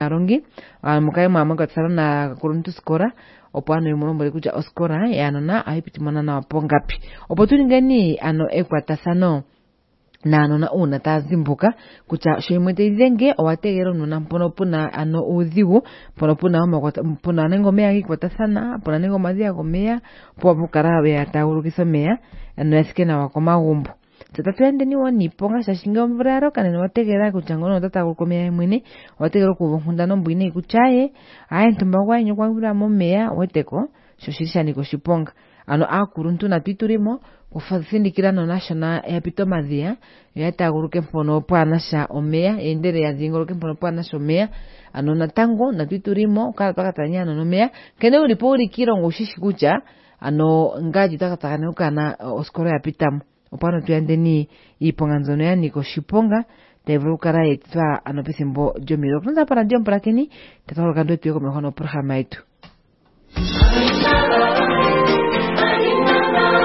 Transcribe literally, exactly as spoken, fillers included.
arongi mukai mama katsara na kuruntu skora opo ano imuno mbali kuja oskora ya ano na aipitimana na wapongapi opo tuningani ano ekwatasano na ano na una tazimbuka kucha shoimwete izenge owategero nuna mpono puna ano udhigu mpono puna oma puna nengo mea ikwatasana puna nengo madhia gomea po bukarabe ataurukiso mea ano yasike na wakoma gumbo Tata ende ni wani ponga shashinga mbraro kanene wategera kuchangono tata kukomea mwini wategera kubunda no mbwine kuchaye aya ntumba nyo kwa mbura momea weteko shoshisha niko shiponga ano akuruntu na piturimo kufasindikira no national epito madhia yataguruke mpono pana sha omea endere ya zingoruke mpono pana sha omea ano natango na piturimo kala pakatanya no omea kene ulipori kirongo shishikucha ano ngaji takataka ukana oskoro ya pitamo upano tuyandeni iponganzono ya niko shiponga tevukara etwa anopisimbo jomiro kunza para ndiyo mprakeni tatoro kando tuyo komehono programa itu.